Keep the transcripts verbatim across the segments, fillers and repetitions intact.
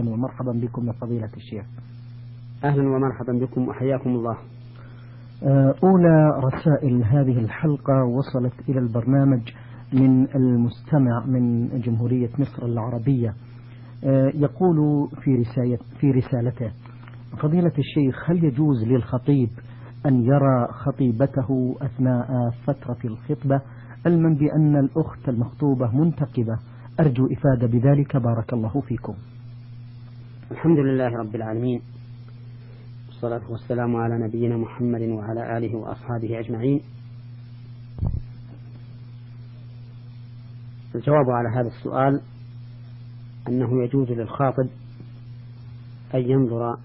أهلا ومرحبا بكم يا فضيلة الشيخ. أهلا ومرحبا بكم وحياكم الله. أولى رسائل هذه الحلقة وصلت إلى البرنامج من المستمع من جمهورية مصر العربية، يقول في رسالة في رسالته: فضيلة الشيخ، هل يجوز للخطيب أن يرى خطيبته أثناء فترة الخطبة، علما بأن الأخت المخطوبة منتقبة؟ أرجو إفادة بذلك، بارك الله فيكم. الحمد لله رب العالمين، والصلاة والسلام على نبينا محمد وعلى آله وأصحابه أجمعين. الجواب على هذا السؤال أنه يجوز للخاطب أن ينظر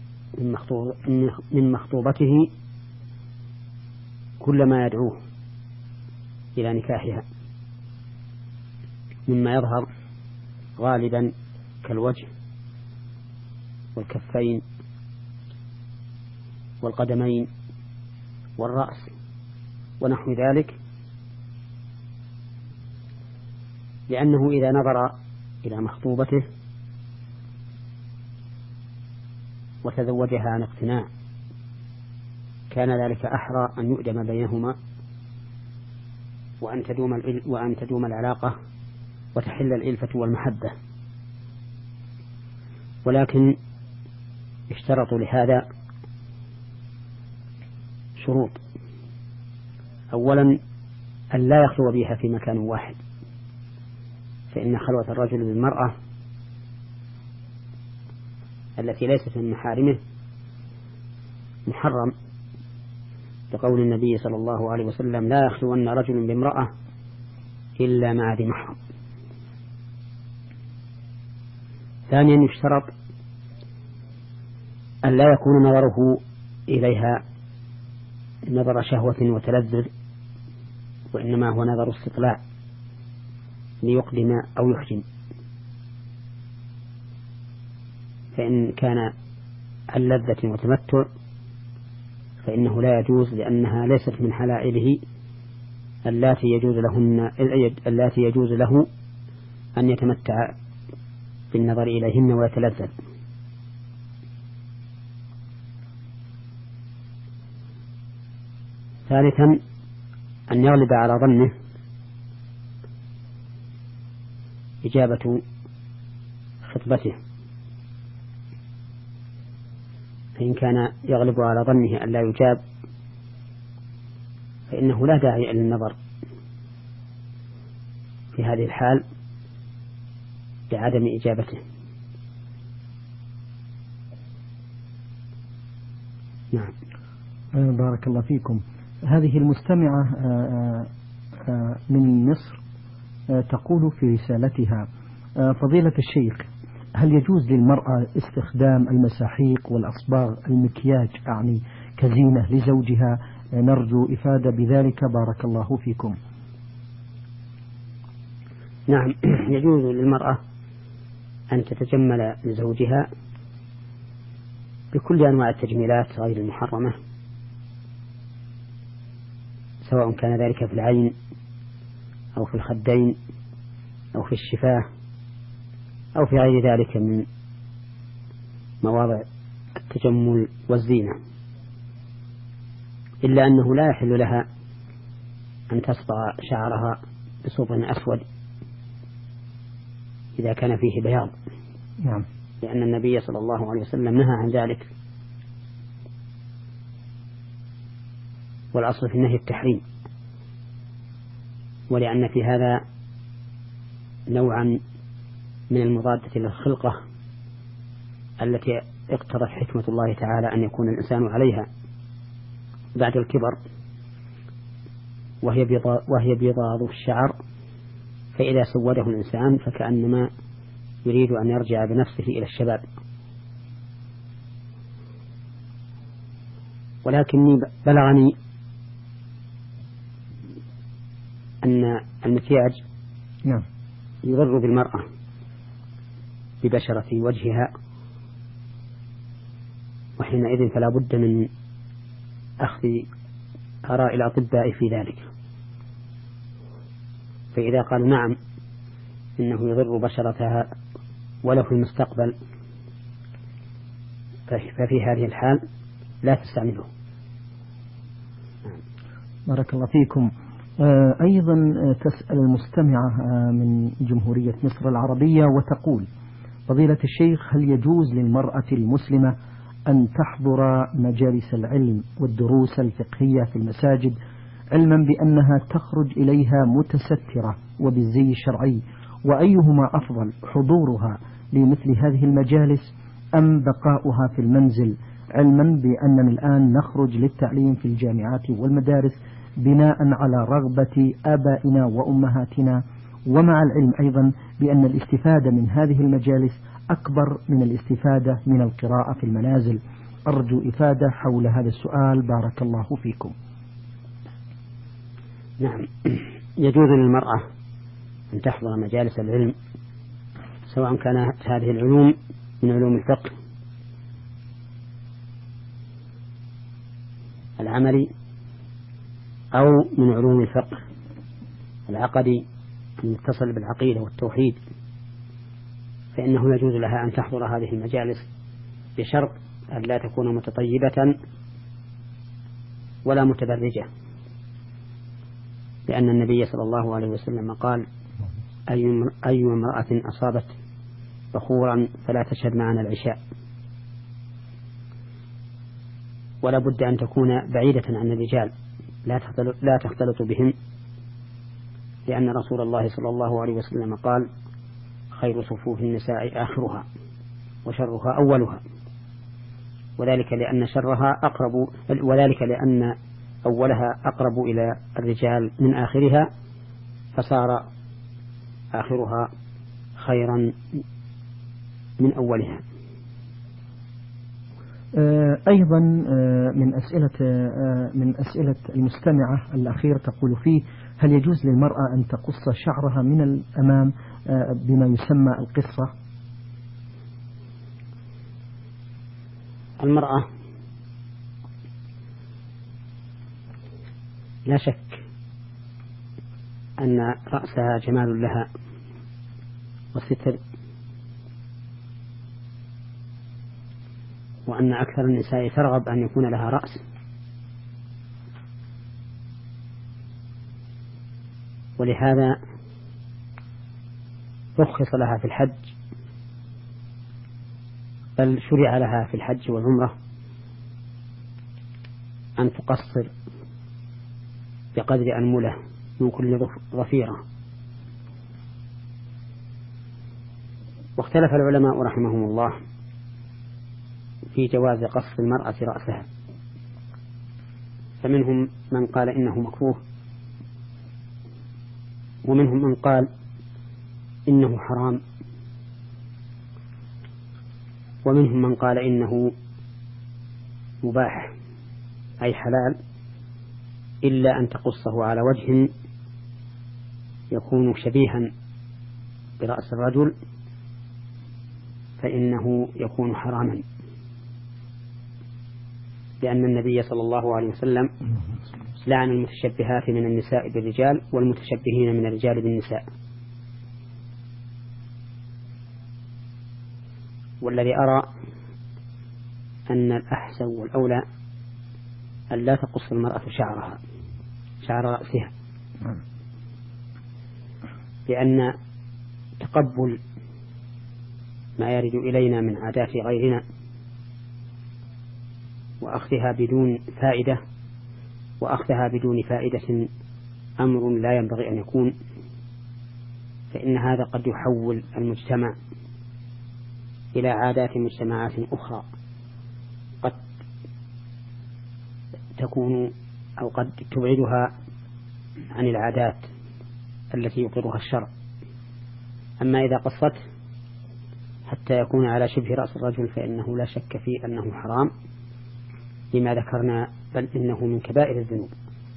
من مخطوبته كل ما يدعوه إلى نكاحها مما يظهر غالبا كالوجه والكفين والقدمين والرأس ونحو ذلك، لأنه إذا نظر إلى مخطوبته وتزوجها عن اقتناع كان ذلك أحرى أن يؤدم بينهما وأن تدوم وأن تدوم العلاقة وتحل الإلفة والمحبة. ولكن اشترطوا لهذا شروط: أولا أن لا يخلو بها في مكان واحد، فإن خلوة الرجل بالمرأة التي ليست من محارمه محرم، لقول النبي صلى الله عليه وسلم: لا يخلون رجل بامرأة إلا مع ذي محرم. ثانيا يشترط أن لا يكون نظره إليها نظر شهوة وتلذذ، وإنما هو نظر استطلاع ليقدم أو يحجم، فإن كان عن لذة وتمتع فإنه لا يجوز، لأنها ليست من حلائله اللاتي يجوز لهن اللاتي يجوز له أن يتمتع بالنظر إليهن ويتلذذ. ثالثا أن يغلب على ظنه إجابة خطبته، فإن كان يغلب على ظنه أن لا يجاب فإنه لا داعي للنظر في هذه الحال لعدم إجابته. نعم. بارك الله فيكم. هذه المستمعة من مصر تقول في رسالتها: فضيلة الشيخ، هل يجوز للمرأة استخدام المساحيق والأصباغ المكياج أعني كزينة لزوجها؟ نرجو إفادة بذلك، بارك الله فيكم. نعم، يجوز للمرأة أن تتجمل لزوجها بكل أنواع التجميلات غير المحرمة، سواء كان ذلك في العين أو في الخدين أو في الشفاه أو في غير ذلك من مواضع التجمل والزينة، إلا أنه لا يحل لها أن تصبغ شعرها بصبغ أسود إذا كان فيه بياض. نعم. لأن النبي صلى الله عليه وسلم نهى عن ذلك، والأصل في النهي التحريم، ولأن في هذا نوعا من المضادة للخلقة التي اقتضت حكمة الله تعالى أن يكون الإنسان عليها بعد الكبر، وهي وهي بيضاض الشعر، فإذا سوده الإنسان فكأنما يريد أن يرجع بنفسه إلى الشباب. ولكني بلغني أن المكياج نعم يضر بالمرأة ببشرة وجهها، وحينئذ فلا بد من أخذ آراء الأطباء في ذلك. فإذا قالوا نعم إنه يضر بشرتها وله في المستقبل ففي هذه الحال لا تستعمله. بارك الله فيكم. أيضا تسأل المستمعة من جمهورية مصر العربية وتقول: فضيلة الشيخ، هل يجوز للمرأة المسلمة أن تحضر مجالس العلم والدروس الفقهية في المساجد، علما بأنها تخرج إليها متسترة وبالزي الشرعي، وأيهما أفضل، حضورها لمثل هذه المجالس أم بقاؤها في المنزل، علما بأننا الآن نخرج للتعليم في الجامعات والمدارس بناء على رغبة آبائنا وأمهاتنا، ومع العلم أيضا بأن الاستفادة من هذه المجالس أكبر من الاستفادة من القراءة في المنازل؟ أرجو إفادة حول هذا السؤال، بارك الله فيكم. نعم، يجوز للمرأة أن تحضر مجالس العلم، سواء كانت هذه العلوم من علوم الفقه العملي أو من علوم الفقه العقدي المتصل بالعقيدة والتوحيد، فإنه يجوز لها أن تحضر هذه المجالس بشرط أن لا تكون متطيبة ولا متبرجة، لأن النبي صلى الله عليه وسلم قال: أي امرأة أصابت بخورا فلا تشهد معنا العشاء. ولا بد أن تكون بعيدة عن الرجال، لا تختلط, لا تختلط بهم، لأن رسول الله صلى الله عليه وسلم قال: خير صفوف النساء آخرها وشرها أولها، وذلك لأن شرها أقرب وذلك لأن أولها أقرب إلى الرجال من آخرها، فصار آخرها خيرا من أولها. أيضا من أسئلة من أسئلة المستمعة الأخير تقول فيه: هل يجوز للمرأة أن تقص شعرها من الأمام بما يسمى القصة؟ المرأة لا شك أن رأسها جمال لها وستر، وأن أكثر النساء ترغب أن يكون لها رأس، ولهذا رخص لها في الحج، بل شرع لها في الحج والعمرة أن تقصر بقدر أنملة من كل ظفيرة. واختلف العلماء رحمهم الله في جواز قص المرأة رأسها، فمنهم من قال إنه مكروه، ومنهم من قال إنه حرام، ومنهم من قال إنه مباح أي حلال، إلا أن تقصه على وجه يكون شبيها برأس الرجل فإنه يكون حراما، لأن النبي صلى الله عليه وسلم لعن المتشبهات من النساء بالرجال والمتشبهين من الرجال بالنساء. والذي أرى أن الأحسن والأولى أن لا تقص المرأة شعرها شعر رأسها، لأن تقبل ما يرد إلينا من عادات غيرنا وأخذها بدون فائدة وأخذها بدون فائدة أمر لا ينبغي أن يكون، فإن هذا قد يحول المجتمع إلى عادات مجتمعات أخرى قد تكون أو قد تبعدها عن العادات التي يقرها الشرع. أما إذا قصت حتى يكون على شبه رأس الرجل فإنه لا شك فيه أنه حرام لما ذكرنا، بل إنه من كبائر الذنوب.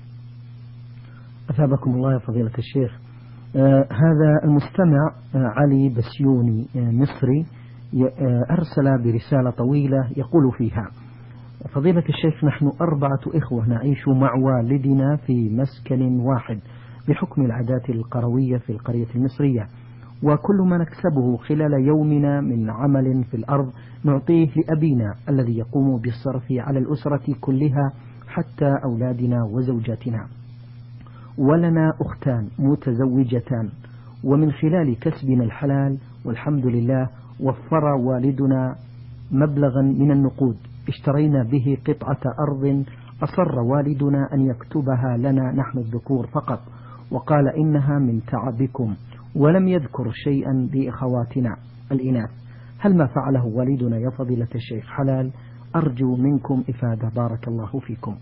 أثابكم الله يا فضيلة الشيخ. آه هذا المستمع آه علي بسيوني آه مصري آه أرسل برسالة طويلة يقول فيها: فضيلة الشيخ، نحن أربعة إخوة نعيش مع والدنا في مسكن واحد بحكم العادات القروية في القرية المصرية، وكل ما نكسبه خلال يومنا من عمل في الأرض نعطيه لأبينا الذي يقوم بالصرف على الأسرة كلها حتى أولادنا وزوجاتنا. ولنا أختان متزوجتان، ومن خلال كسبنا الحلال والحمد لله وفر والدنا مبلغا من النقود اشترينا به قطعة أرض أصر والدنا أن يكتبها لنا نحن الذكور فقط، وقال إنها من تعبكم، ولم يذكر شيئا لإخواتنا الإناث. هل ما فعله والدنا يا فضيلة الشيخ حلال؟ أرجو منكم إفادة بارك الله فيكم.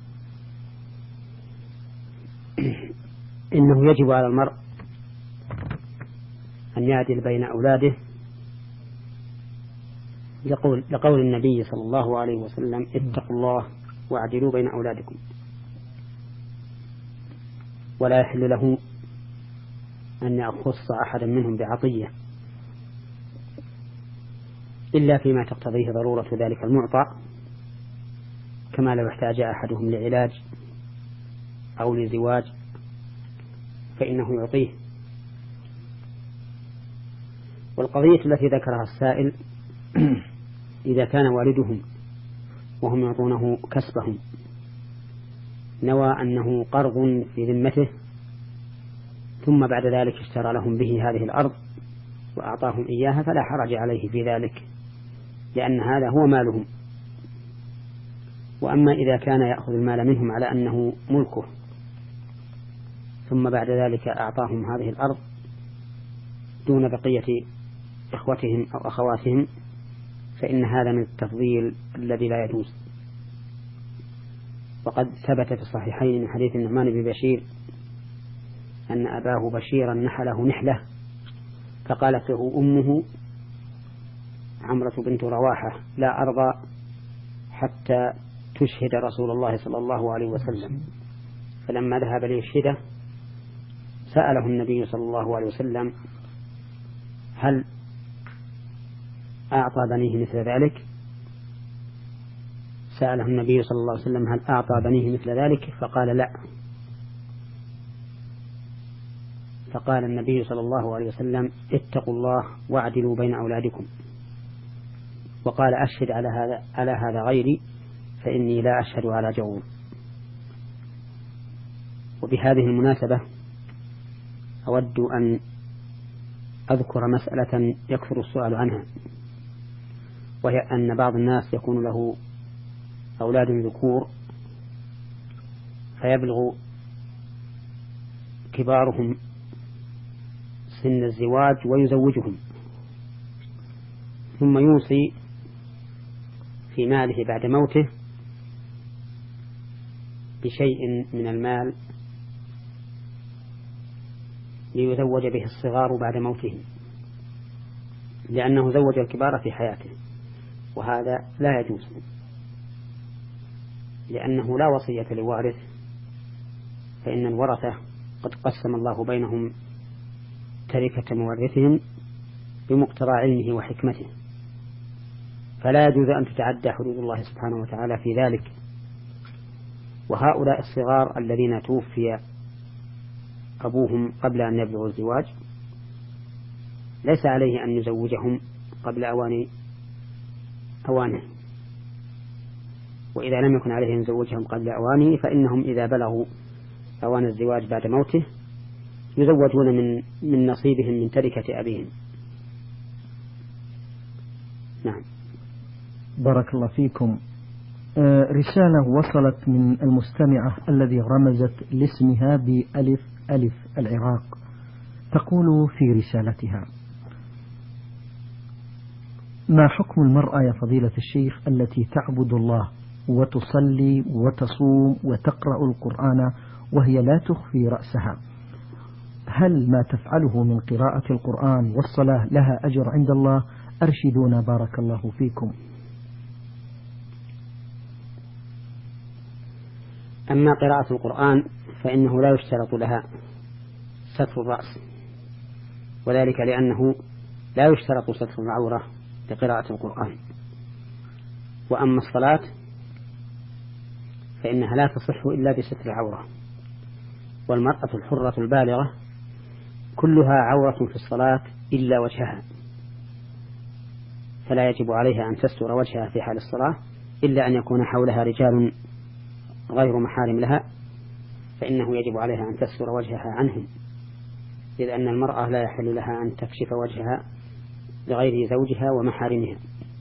إنه يجب على المرء أن يعدل بين أولاده لقول, لقول النبي صلى الله عليه وسلم اتقوا الله واعدلوا بين أولادكم. ولا يحل له أن يخص أحدا منهم بعطية إلا فيما تقتضيه ضرورة ذلك المعطى، كما لو احتاج أحدهم لعلاج أو لزواج فإنه يعطيه. والقضية التي ذكرها السائل إذا كان والدهم وهم يعطونه كسبهم نوى أنه قرض في ذمته ثم بعد ذلك اشترى لهم به هذه الأرض وأعطاهم إياها فلا حرج عليه في ذلك، لأن هذا هو مالهم. وأما إذا كان يأخذ المال منهم على أنه ملكه ثم بعد ذلك أعطاهم هذه الأرض دون بقية إخوتهم أو أخواتهم فإن هذا من التفضيل الذي لا يجوز. وقد ثبت في الصحيحين من حديث النعمان بن بشير أن أباه بشيرا نحله نحلة فقالت له أمه عمرة بنت رواحة لا أرضى حتى تشهد رسول الله صلى الله عليه وسلم. فلما ذهب ليشهده سأله النبي صلى الله عليه وسلم هل أعطى بنيه مثل ذلك؟ سأله النبي صلى الله عليه وسلم هل أعطى بنيه مثل ذلك؟ فقال لا. فقال النبي صلى الله عليه وسلم اتقوا الله واعدلوا بين أولادكم. وقال أشهد على هذا على هذا غيري فإني لا أشهد على جور. وبهذه المناسبة أود أن أذكر مسألة يكثر السؤال عنها، وهي أن بعض الناس يكون له أولاد ذكور فيبلغ كبارهم سن الزواج ويزوجهم ثم يوصي في ماله بعد موته بشيء من المال ليزوج به الصغار بعد موته، لأنه زوج الكبار في حياته، وهذا لا يجوز، لأنه لا وصية لوارث، فإن الورثة قد قسم الله بينهم تركة مورثهم بمقتضى علمه وحكمته، فلا يجوز أن تتعدى حدود الله سبحانه وتعالى في ذلك. وهؤلاء الصغار الذين توفي أبوهم قبل أن يبلغوا الزواج ليس عليه أن يزوجهم قبل أوان أوانه، وإذا لم يكن عليه أن يزوجهم قبل أوانه فإنهم إذا بلغوا أوان الزواج بعد موته يزوجون من من نصيبهم من تركة أبيهم. نعم. بارك الله فيكم. آه رسالة وصلت من المستمعة الذي رمزت لاسمها بألف ألف العراق، تقول في رسالتها: ما حكم المرأة يا فضيلة الشيخ التي تعبد الله وتصلي وتصوم وتقرأ القرآن وهي لا تخفي رأسها؟ هل ما تفعله من قراءة القرآن والصلاة لها أجر عند الله؟ أرشدونا بارك الله فيكم. أما قراءة القرآن فإنه لا يشترط لها ستر الرأس، وذلك لأنه لا يشترط ستر العورة لقراءة القرآن. وأما الصلاة فإنها لا تصح إلا بستر العورة، والمرأة الحرة البالغة كلها عورة في الصلاة إلا وجهها، فلا يجب عليها أن تستر وجهها في حال الصلاة إلا أن يكون حولها رجال غير محارم لها، فإنه يجب عليها أن تستر وجهها عنهم، إذ أن المرأة لا يحل لها أن تكشف وجهها لغير زوجها ومحارمها.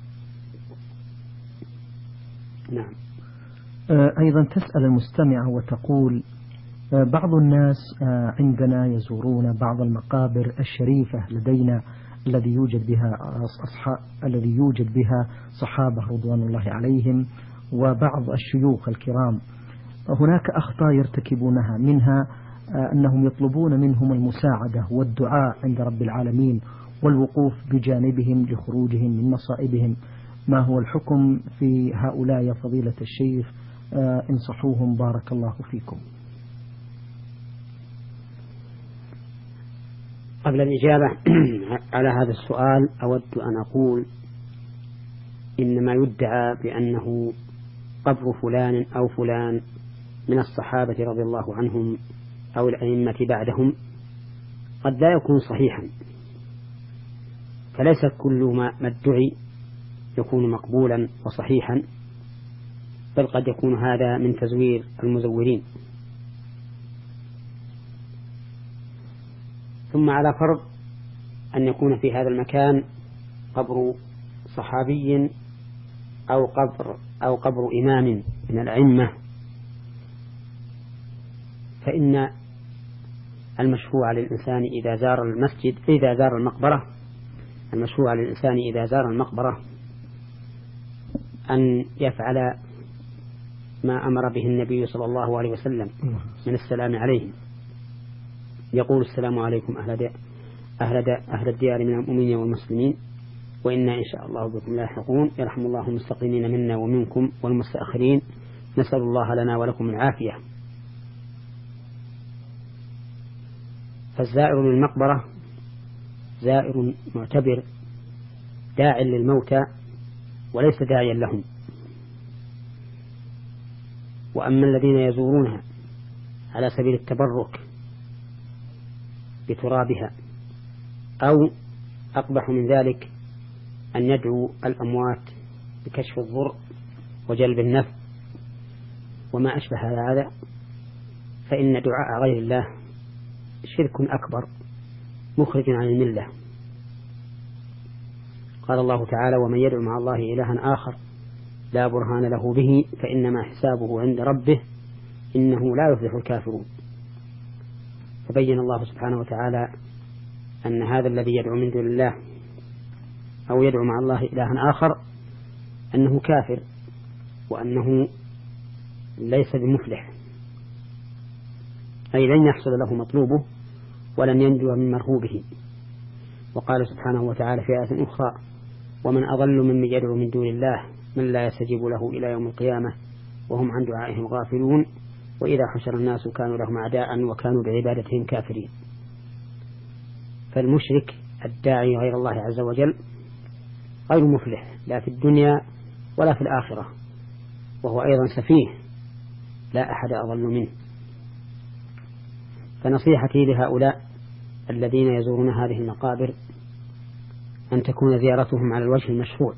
نعم. أيضا تسأل المستمع وتقول: بعض الناس عندنا يزورون بعض المقابر الشريفة لدينا الذي يوجد بها أصحاب الذي يوجد بها صحابة رضوان الله عليهم وبعض الشيوخ الكرام. هناك أخطاء يرتكبونها، منها أنهم يطلبون منهم المساعدة والدعاء عند رب العالمين والوقوف بجانبهم لخروجهم من مصائبهم. ما هو الحكم في هؤلاء يا فضيلة الشيخ؟ انصحوهم بارك الله فيكم. قبل الإجابة على هذا السؤال أود أن أقول إنما يدعى بأنه قبر فلان أو فلان من الصحابة رضي الله عنهم أو الأئمة بعدهم قد لا يكون صحيحا، فليس كل ما ادعي يكون مقبولا وصحيحا، بل قد يكون هذا من تزوير المزورين. ثم على فرض أن يكون في هذا المكان قبر صحابي أو قبر أو قبر إمام من الأئمة، فإن المشروع للإنسان إذا زار المسجد إذا زار المقبرة المشروع للإنسان إذا زار المقبرة أن يفعل ما أمر به النبي صلى الله عليه وسلم من السلام عليهم، يقول: السلام عليكم أهل أهل الديار من المؤمنين والمسلمين وإنا إن شاء الله بكم لاحقون، يرحم الله المستقيمين منا ومنكم والمستأخرين، نسأل الله لنا ولكم العافية. فالزائر للمقبرة زائر معتبر داع للموتى وليس داعيا لهم. وأما الذين يزورونها على سبيل التبرك بترابها أو أقبح من ذلك أن يدعو الأموات بكشف الضر وجلب النفع وما أشبه هذا، فإن دعاء غير الله شرك أكبر مخرج عن الملة. قال الله تعالى: ومن يدعو مع الله إلها آخر لا برهان له به فإنما حسابه عند ربه إنه لا يفلح الكافرون. فبين الله سبحانه وتعالى أن هذا الذي يدعو من دون الله أو يدعو مع الله إلها آخر أنه كافر وأنه ليس بمفلح، أي لن يحصل له مطلوبه ولن ينجو من مرهوبه. وقال سبحانه وتعالى في آية أخرى: ومن أضل ممن يدعو من دون الله من لا يستجيب له إلى يوم القيامة وهم عن دعائهم غافلون وإذا حشر الناس كانوا لهم أعداء وكانوا بعبادتهم كافرين. فالمشرك الداعي غير الله عز وجل غير مفلح لا في الدنيا ولا في الآخرة، وهو أيضا سفيه لا أحد أضل منه. فنصيحتي لهؤلاء الذين يزورون هذه المقابر أن تكون زيارتهم على الوجه المشروع،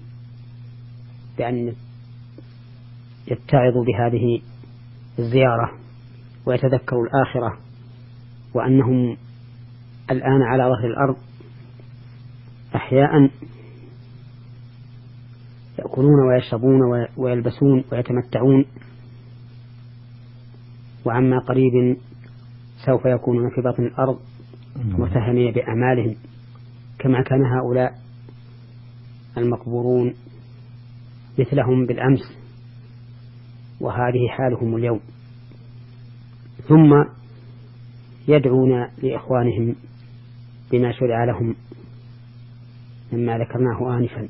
بأن يتعظوا بهذه الزيارة ويتذكروا الآخرة، وأنهم الآن على ظهر الأرض أحياء يأكلون ويشربون ويلبسون ويتمتعون، وعما قريب سوف يكونون في بطن الأرض متهمين بأعمالهم كما كان هؤلاء المقبورون مثلهم بالأمس، وهذه حالهم اليوم. ثم يدعون لإخوانهم بما شرع لهم مما ذكرناه آنفا.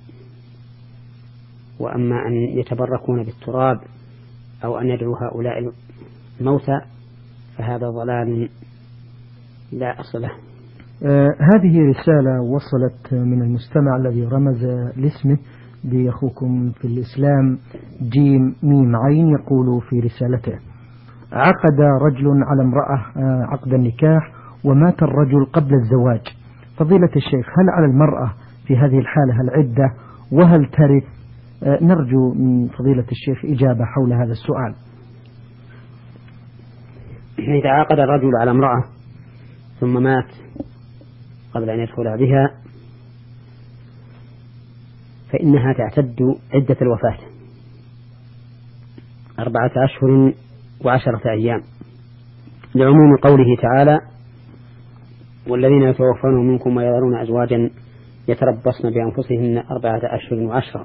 وأما أن يتبركون بالتراب أو أن يدعو هؤلاء الموتى فهذا ضلال لا أصل له. آه هذه رسالة وصلت من المستمع الذي رمز لاسمه بأخوكم في الإسلام جيم ميم عين، يقول في رسالته: عقد رجل على امرأة آه عقد النكاح ومات الرجل قبل الزواج، فضيلة الشيخ، هل على المرأة في هذه الحالة العدة وهل ترث؟ نرجو من فضيلة الشيخ إجابة حول هذا السؤال. إذا عقد الرجل على امرأة ثم مات قبل أن يدخل بها فإنها تعتد عدة الوفاة أربعة أشهر وعشرة أيام، لعموم قوله تعالى: والذين يتوفون منكم ويذرون أزواجا يتربصن بأنفسهن أربعة أشهر وعشرة.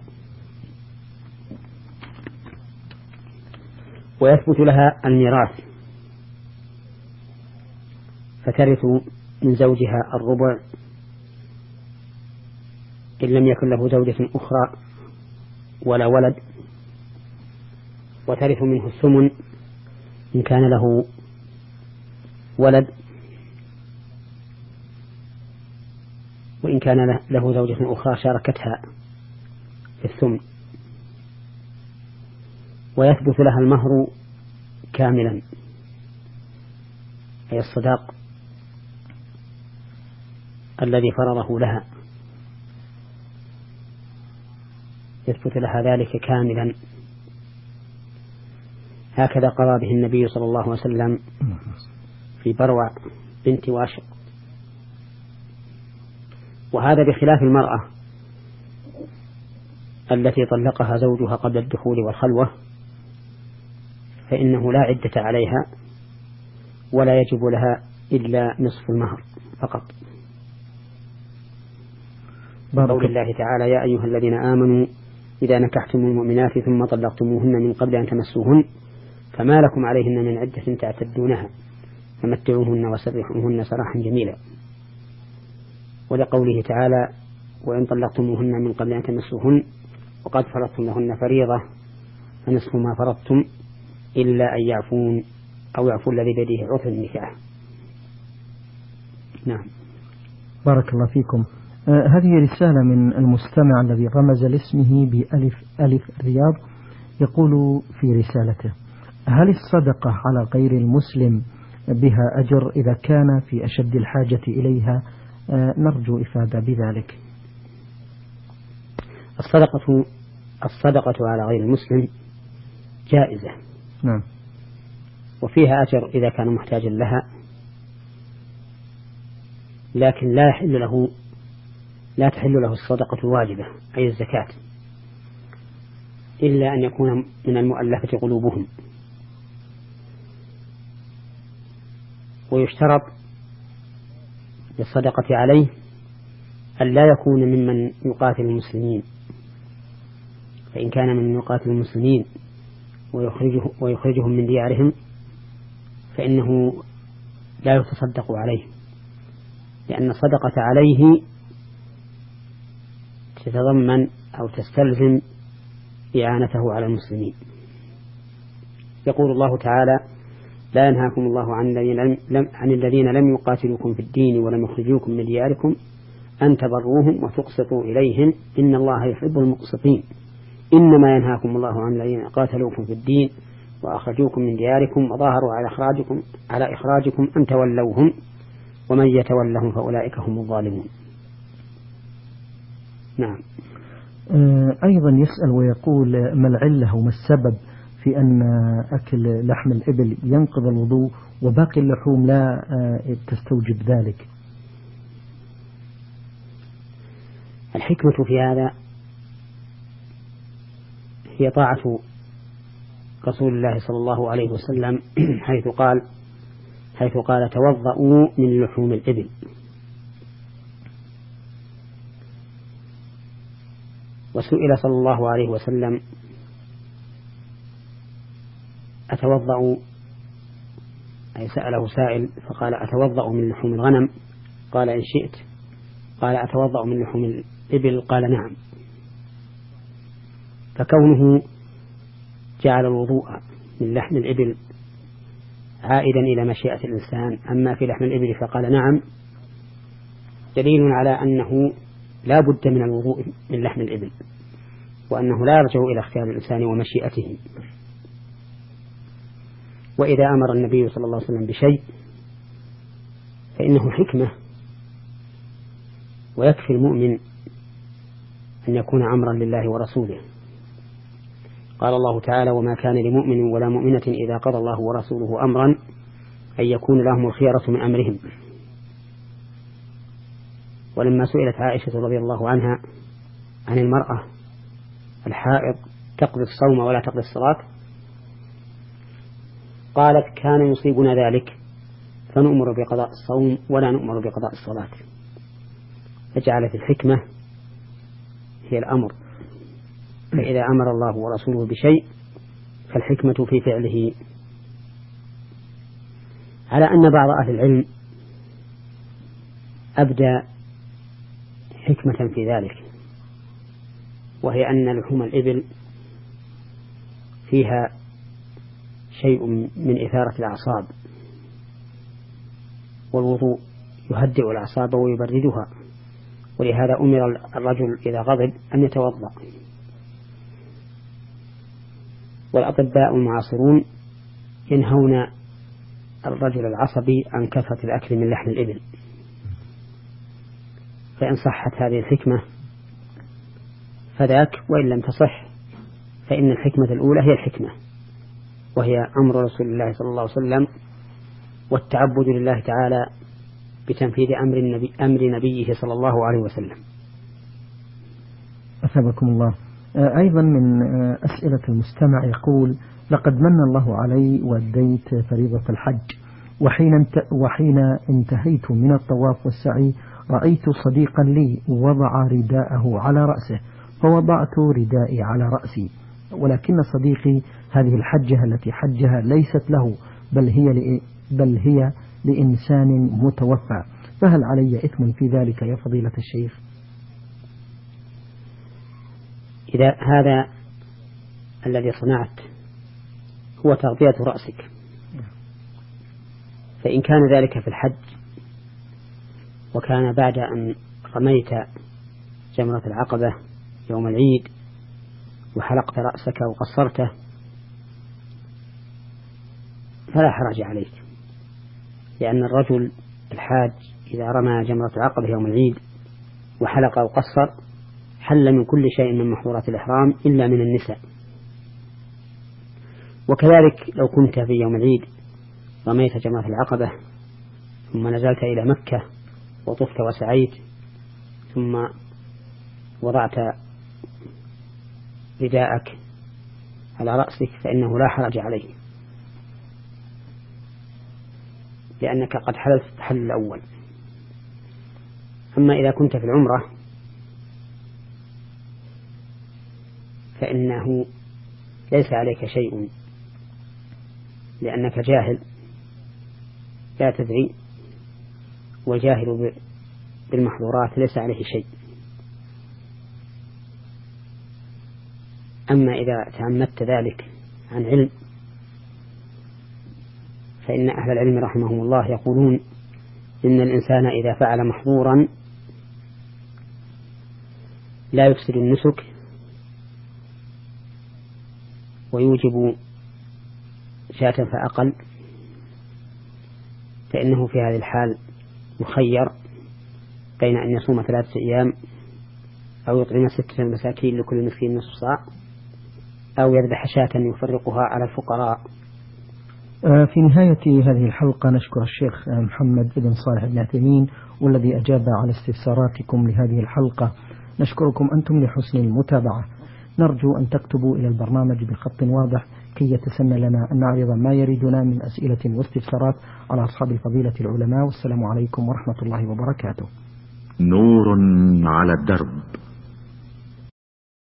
ويثبت لها الميراث فترث من زوجها الربع إن لم يكن له زوجة أخرى ولا ولد، وترث منه الثمن إن كان له ولد، وإن كان له زوجة أخرى شاركتها في الثمن. ويثبت لها المهر كاملا، أي الصداق الذي فرضه لها يثبت لها ذلك كاملا، هكذا قضى به النبي صلى الله عليه وسلم في بروع بنت واشق. وهذا بخلاف المرأة التي طلقها زوجها قبل الدخول والخلوة، فإنه لا عدة عليها ولا يجب لها إلا نصف المهر فقط. قول الله تعالى: يا أيها الذين آمنوا إذا نكحتم المؤمنات ثم طلقتموهن من قبل أن تمسوهن فما لكم عليهن من عدة تعتدونها فمتعوهن وسرحوهن سراحا جميلا. ولقوله تعالى: وإن طلقتموهن من قبل أن تمسوهن وقد فرضتم لهن فريضة فنصف ما فرضتم إلا أن يعفون أو يعفو الذي بيده عقد النكاح. نعم. بارك الله فيكم. آه هذه رسالة من المستمع الذي رمز لاسمه بألف ألف الرياض، يقول في رسالته: هل الصدقة على غير المسلم بها أجر إذا كان في أشد الحاجة إليها؟ آه نرجو إفادة بذلك. الصدقة الصدقة على غير المسلم جائزة، نعم، وفيها أجر إذا كان محتاجا لها، لكن لا يحل له لا تحل له الصدقة الواجبة أي الزكاة إلا أن يكون من المؤلفة قلوبهم. ويشترط للصدقة عليه أن لا يكون ممن يقاتل المسلمين، فإن كان من يقاتل المسلمين ويخرجه ويخرجهم من ديارهم فإنه لا يتصدق عليه، لأن الصدقة عليه تتضمن أو تستلزم إعانته على المسلمين. يقول الله تعالى: لا ينهاكم الله عن الذين لم, عن الذين لم يقاتلوكم في الدين ولم يخرجوكم من دياركم أن تبروهم وتقسطوا إليهم إن الله يحب المقسطين إنما ينهاكم الله عن الذين قاتلوكم في الدين وأخرجوكم من دياركم وظاهروا على إخراجكم على إخراجكم أن تولوهم ومن يتولهم فأولئك هم الظالمون. نعم. أيضا يسأل ويقول: ما العلة وما السبب في أن أكل لحم الإبل ينقض الوضوء وباقي اللحوم لا تستوجب ذلك؟ الحكمة في هذا هي طاعة رسول الله صلى الله عليه وسلم حيث قال حيث قال توضؤوا من لحوم الإبل. وسئل صلى الله عليه وسلم: أتوضأ؟ أي سأله سائل فقال: أتوضأ من لحوم الغنم؟ قال: إن شئت. قال: أتوضأ من لحوم الإبل؟ قال: نعم. فكونه جعل الوضوء من لحم الإبل عائدا إلى مشيئة الإنسان، أما في لحم الإبل فقال نعم، دليل على أنه لا بد من الوضوء من لحم الإبل، وأنه لا يرجع إلى اختيار الإنسان ومشيئته. وإذا أمر النبي صلى الله عليه وسلم بشيء فإنه حكمة ويكفي المؤمن أن يكون أمرا لله ورسوله. قال الله تعالى: وما كان لمؤمن ولا مؤمنة إذا قضى الله ورسوله أمرا أن يكون لهم الخيرة من أمرهم. ولما سئلت عائشة رضي الله عنها عن المرأة الحائض تقضي الصوم ولا تقضي الصلاة، قالت: كان يصيبنا ذلك فنؤمر بقضاء الصوم ولا نؤمر بقضاء الصلاة. فجعلت الحكمة هي الأمر، فإذا أمر الله ورسوله بشيء فالحكمة في فعله. على أن بعض أهل العلم أبدى حكمة في ذلك، وهي أن لحوم الإبل فيها شيء من إثارة الأعصاب، والوضوء يهدئ الأعصاب ويبردها، ولهذا أمر الرجل إذا غضب أن يتوضأ. والأطباء المعاصرون ينهون الرجل العصبي عن كثرة الأكل من لحم الإبل. فإن صحت هذه الحكمة فذاك، وإن لم تصح فإن الحكمة الأولى هي الحكمة، وهي أمر رسول الله صلى الله عليه وسلم والتعبد لله تعالى بتنفيذ أمر, النبي أمر نبيه صلى الله عليه وسلم. أثابكم الله. أيضا من أسئلة المستمع يقول: لقد من الله علي وأديت فريضة الحج، وحين, انت وحين انتهيت من الطواف والسعي رأيت صديقا لي وضع رداءه على رأسه، فوضعت ردائي على رأسي، ولكن صديقي هذه الحجة التي حجها ليست له، بل هي بل هي لإنسان متوفى، فهل علي إثم في ذلك يا فضيلة الشيخ؟ إذا هذا الذي صنعت هو تغطية رأسك، فإن كان ذلك في الحج وكان بعد أن رميت جمرة العقبة يوم العيد وحلقت رأسك وقصرته فلا حرج عليك، لأن الرجل الحاج إذا رمى جمرة العقبة يوم العيد وحلق وقصر حل من كل شيء من محظورات الإحرام إلا من النساء. وكذلك لو كنت في يوم العيد رميت جمرة العقبة ثم نزلت إلى مكة وطفت وسعيت ثم وضعت رداءك على رأسك فإنه لا حرج عليه، لأنك قد حللت التحلل الأول. أما إذا كنت في العمرة فإنه ليس عليك شيء، لأنك جاهل لا تدري، والجاهل بالمحظورات ليس عليه شيء. أما إذا تعمدت ذلك عن علم فإن أهل العلم رحمهم الله يقولون إن الإنسان إذا فعل محظورا لا يفسد النسك ويوجب شاة فأقل، فإنه في هذه الحال مخير بين أن يصوم ثلاثة أيام أو يطعم ستة مساكين لكل مسكين نصف صاع أو يذبح شاة يفرقها على الفقراء. في نهاية هذه الحلقة نشكر الشيخ محمد بن صالح بن عثيمين والذي أجاب على استفساراتكم لهذه الحلقة. نشكركم أنتم لحسن المتابعة. نرجو أن تكتبوا إلى البرنامج بخط واضح كي يتسنى لنا أن نعرض ما يريدنا من أسئلة واستفسارات على أصحاب الفضيلة العلماء. والسلام عليكم ورحمة الله وبركاته. نور على الدرب.